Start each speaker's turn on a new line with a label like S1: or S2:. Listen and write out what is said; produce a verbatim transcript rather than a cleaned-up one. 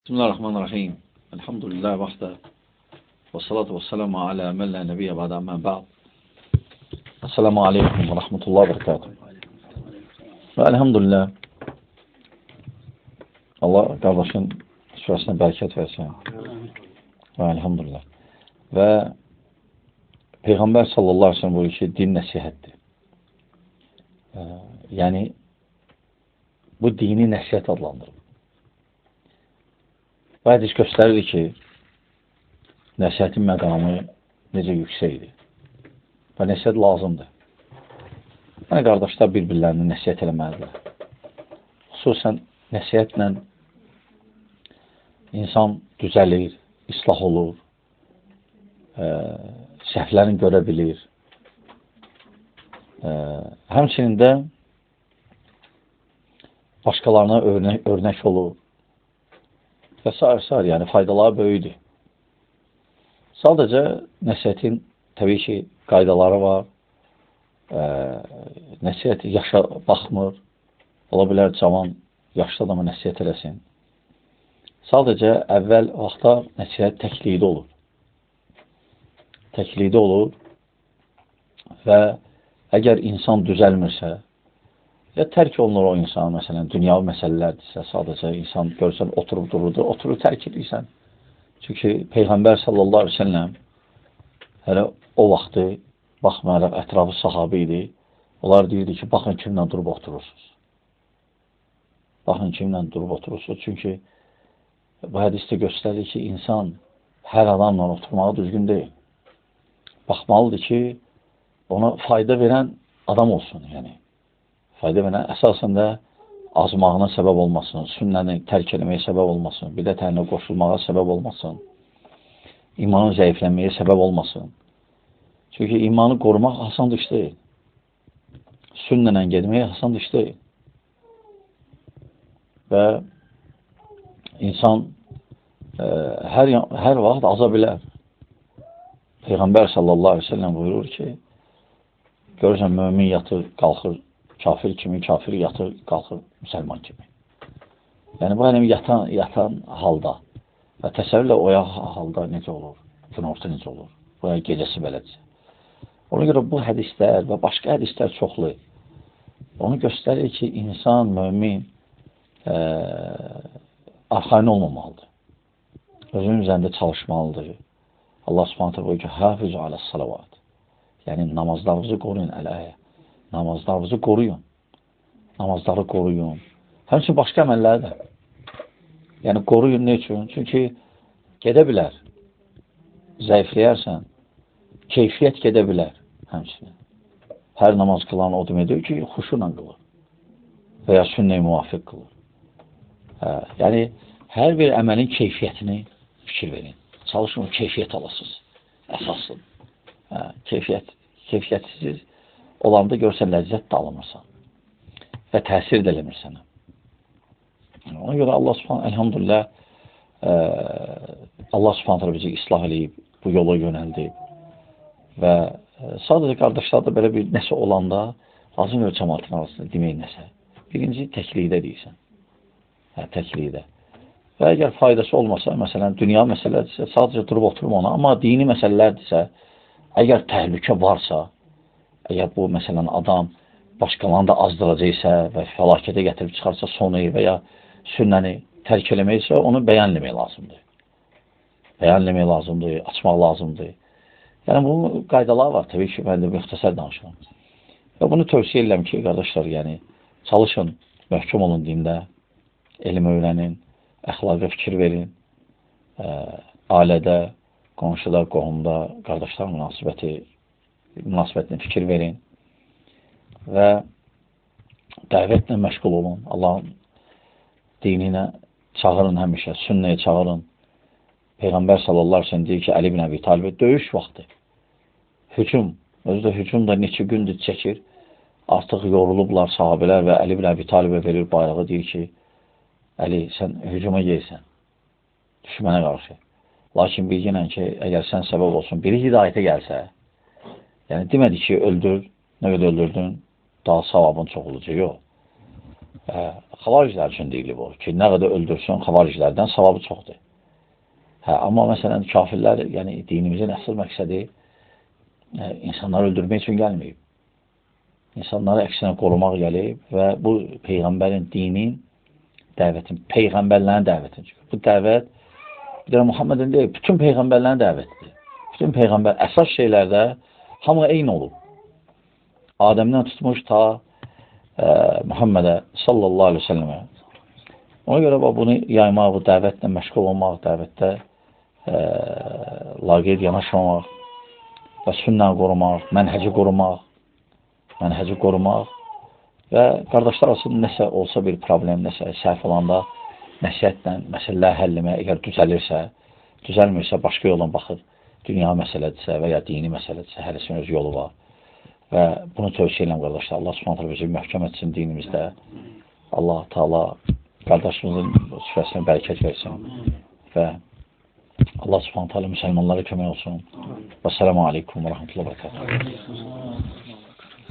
S1: Bismillahirrahmanirrahim. Elhamdülillah vəxtə və salatu və selamu alə mən lə nəbiyyə bədə əmmən bə'd. Esselamu aleykum və rəhmətullah və bərəkatuhu. Və elhamdülillah Allah qardaşın sürəsinə bərəkət versin. Və elhamdülillah. Və Peyğəmbər sallallahu aleyhi ve sellem buyurur ki, din nəsihətdir. E, yəni, bu dini nəsihət adlandırır. Bu hədis göstərir ki, nəsihətin məqamı necə yüksəkdir. Və nəsihət lazımdır. Yəni, qardaşlar bir-birlərini nəsihət eləməlidir. Xüsusən nəsihətlə insan düzəlir, islah olur, e, səhvlərini görə bilir. E, həmçinin də başqalarına örnək, örnək olur. Və s. yəni faydaları böyüdür. Sadəcə nəsihətin təbii ki, qaydaları var. E, nəsihət yaşa baxmır. Ola bilər cavan, yaşlı adama nəsihət eləsin. Sadəcə əvvəl vaxtda nəsihət təklikdə olur. Təklikdə olur və əgər insan düzəlmirsə, ya tərk olunur o insan, məsələn, dünyavi məsələlərdirsə, sadəcə insan görsən, oturub dururdur, oturub tərk edirsən. Çünki Peyğəmbər sallallahu aleyhi ve sellem hələ o vaxtı, baxmayaraq ətrafı sahabə idi, onlar deyirdi ki, baxın kimlə durub oturursunuz. Baxın kimlə durub oturursunuz. Çünki bu hədisdə göstərir ki, insan hər adamla oturmağı düzgün deyil. Baxmalıdır ki, ona fayda verən adam olsun, yəni. Fayda verən əsasında azmağına səbəb olmasın, sünnəni tərk eləməyə səbəb olmasın, bidət əhlinə qoşulmağa səbəb olmasın, imanın zəiflənməyə səbəb olmasın. Çünki imanı qorumaq asan iş deyil. Sünnənə gedməyə asan iş deyil. Və insan e, hər, hər vaxt aza bilər. Peyğəmbər sallallahu aleyhi ve sellem buyurur ki, görürsən, mömin yatır, qalxır, kafir kimi, kafir yatır, qalxır, müsəlman kimi. Yəni, bu hələm yatan, yatan halda və təsəvvürlə oyaq halda necə olur, günorta necə olur, bu gecəsi belədir. Ona görə bu hədislər və başqa hədislər çoxlu. Onu göstərir ki, insan, mömin e, arxain olmamalıdır. Özünün üzərində çalışmalıdır. Allah subhanətə buyur ki, hafizu alə salavat. Yəni, namazlarınızı qoruyun, əl-əyə. Namazlarınızı qoruyun. Namazları qoruyun. Həmçinin başqa əməlləri də. Yəni, qoruyun ne üçün? Çünki gedə bilər. Zəifləyərsən. Keyfiyyət gedə bilər. Həmçinin. Hər namaz qılan o deməkdir ki, xuşuyla qılır. Və ya sünnəyə müvafiq qılır. Hə, yəni, hər bir əməlin keyfiyyətini fikir verin. Çalışın, keyfiyyət alasınız. Əsasın. Hə, keyfiyyət. Keyfiyyətsiz olanda görsən ləzzət də alamırsan və təsir də eləmirsən. Ona görə Allah subhanə, elhamdülillah e, Allah subhanə bizi islah eləyib, bu yola yönəldib və e, sadəcə qardaşlarda belə bir nəsə olanda lazım öyle cəmatın arasında demək nəsə. Birinci, təklikdə deyirsən. Hə, təklikdə. Və əgər faydası olmasa, məsələn, dünya məsələdirsə, sadəcə durub oturma ona, amma dini məsələlərdirsə, əgər təhlükə varsa, əgər bu, məsələn, adam başqalarını da azdıracaqsa və fəlakətə gətirib çıxarsa sonu və ya sünnəni tərk eləməksə, onu bəyənləmək lazımdır. Bəyənləmək lazımdır, açmaq lazımdır. Yəni, bunun qaydaları var, təbii ki, mən də müxtəsər danışıram. Və bunu tövsiyə edirəm ki, qardaşlar, yəni, çalışın, məhkum olun dində, elm öyrənin, əxlaqa fikir verin, ə, ailədə, qonşuda, qohumda, qardaşlar münasibəti münasibətinə fikir verin və dəvətlə məşğul olun. Allahın dininə çağırın həmişə, sünnəyə çağırın. Peyğəmbər sallallahu aleyhi ve sellem deyir ki, Əli ibn Əbi Talibə döyüş vaxtı, hücum, özü də hücum da neçə gündür çəkir, artıq yorulublar sahabələr və Əli ibn Əbi Talibə verir bayrağı, deyir ki, Əli, sən hücuma yeyirsən, düşmənə qarşı. Lakin bilginən ki, əgər sən səbəb olsun, biri hidayətə gəlsə, yəni demədi ki, öldür, nə qədər öldürdün, daha savabın çox olacaq, yox. Hə, xavariclər üçün deyilib o ki, nə qədər öldürsün xavariclərdən savabı çoxdur. Hə, amma məsələn, kafirlər, yəni dinimizin əsl məqsədi ə, insanları öldürmək üçün gəlməyib. İnsanları əksinə qorumaq gəlib və bu Peyğəmbərin dinin dəvətin, Peyğəmbərlərin dəvətin. Bu dəvət, bir də Muhammedin deyil, bütün Peyğəmbərlərin dəvətidir. Bütün Peyğəmbər əsas şeylərdə hamı eyni olub. Adəmdən tutmuş ta ə, Muhammedə sallallahu aleyhi ve sellemə. Ona görə bunu yaymaq, bu dəvətlə məşğul olmaq, dəvətdə ə, laqeyd yanaşmamaq və sünnəni qorumaq, mənhəci qorumaq, mənhəci qorumaq və qardaşlar arasında nəsə olsa bir problem, nəsə səhv olanda nəsiyyətlə məsələlər həllimə, əgər düzəlirsə, düzəlmirsə, başqa yola baxır. Dünya məsələdirsə və ya dini məsələdirsə, hərisin öz yolu var. Və bunu tövsiyə edirəm, qardaşlar. Allah subhanət hələ bizi möhkəm etsin dinimizdə. Allah Teala qardaşımızın süfrəsini bərəkət versin. Və Allah subhanət hələ müsəlmanlara kömək olsun. Və sələmu aleykum və rəhmətullah və bərəkət.